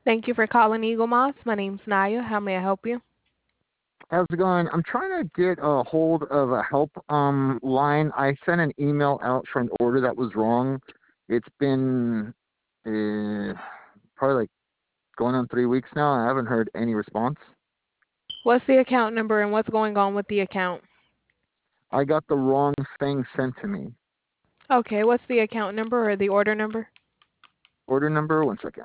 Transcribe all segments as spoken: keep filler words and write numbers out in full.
Thank you for calling Eagle Moss. My name's Naya. How may I help you? How's it going? I'm trying to get a hold of a help um line. I sent an email out for an order that was wrong. It's been uh, probably like going on three weeks now. I haven't heard any response. What's the account number and what's going on with the account? I got the wrong thing sent to me. Okay, what's the account number or the order number? Order number, one second.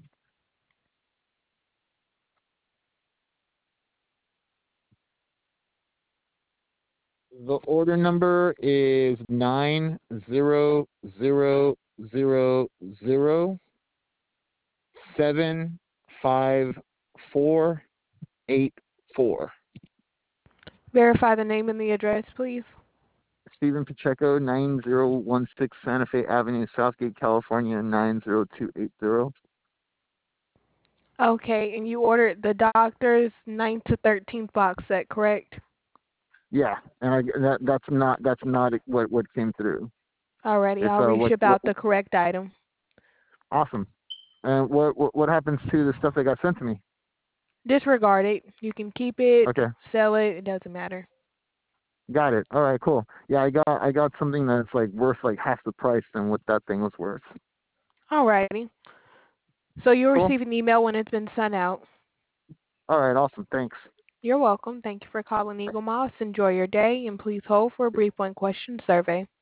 The order number is nine zero zero zero zero seven five four eight four. Verify the name and the address, please. Stephen Pacheco, nine zero one six Santa Fe Avenue, Southgate, California, nine zero two eight zero. Okay, and you ordered the doctor's ninth to thirteenth box set, correct? Yeah, and I, that that's not that's not what what came through. Alrighty, It's I'll uh what reship what out the correct item. awesome. And what what what happens to the stuff that got sent to me? Disregard it. You can keep it, Okay, sell it, it doesn't matter. got it. All right, cool. Yeah, I got I got something that's like worth like half the price than what that thing was worth. Alrighty. So you'll Cool. receive an email when it's been sent out. All right, awesome. Thanks. You're welcome. Thank you for calling Eagle Moss. Enjoy your day, and please hold for a brief one-question survey.